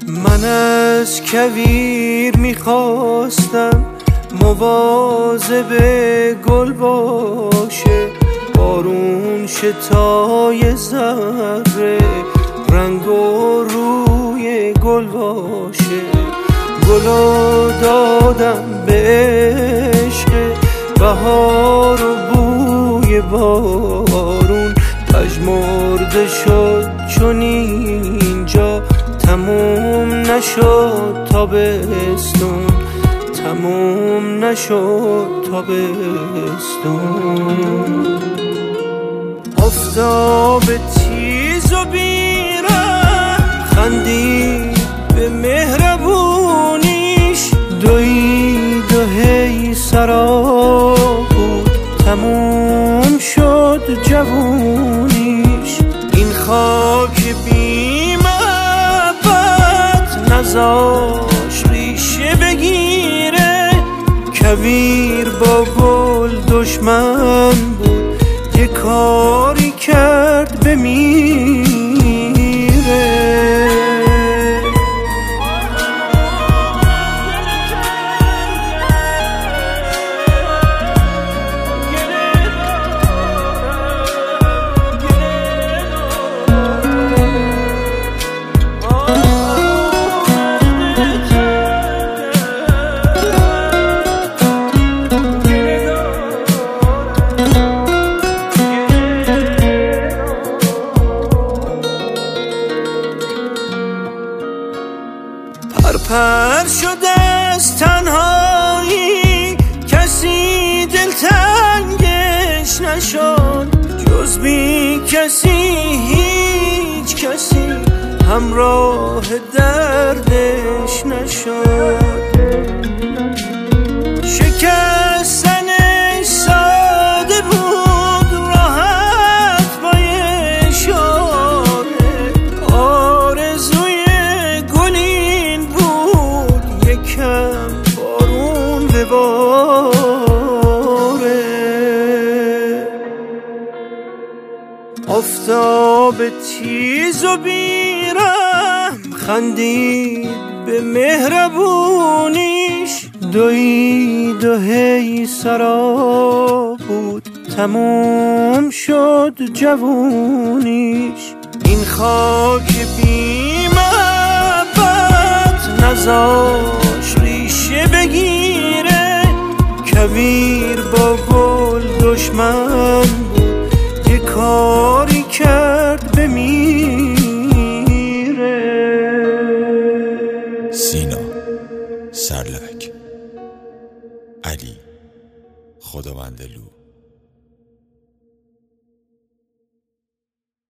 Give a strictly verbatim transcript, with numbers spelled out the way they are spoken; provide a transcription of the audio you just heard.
من از کویر میخواستم مواظب گل باشه، بارون شتای ذره رنگ و روی گل باشه. گلو دادم به عشق بهار و بوی بارون، پژمرده شد چون اینجا تموم نشد تابستون، تموم نشد تابستون. آفتاب تیز و بیرم خندید به مهربونیش، دوید و هی سرا بود تموم شد جوونیش. این خاک بی محبت نذاش ریشه بگیره، کویر با گل دشمن بود یه کاری کرد بمیره. پر شده از تنهایی کسی دلتنگش نشد، جز بی کسی هیچ کسی همراه دردش نشد. شکستنش ساده بود راحت با اشاره، آرزوی گلین بود یکم بارون بباره. آفتاب تیز و بیرم خندید به مهربونیش، دوید و هی سرا بود تموم شد جوونیش. این خاک بی محبت نذاش ریشه بگیره، کویر با گل دشمن بود یه کاری کرد بمیره. سینا سرلک، علی خداوندلو.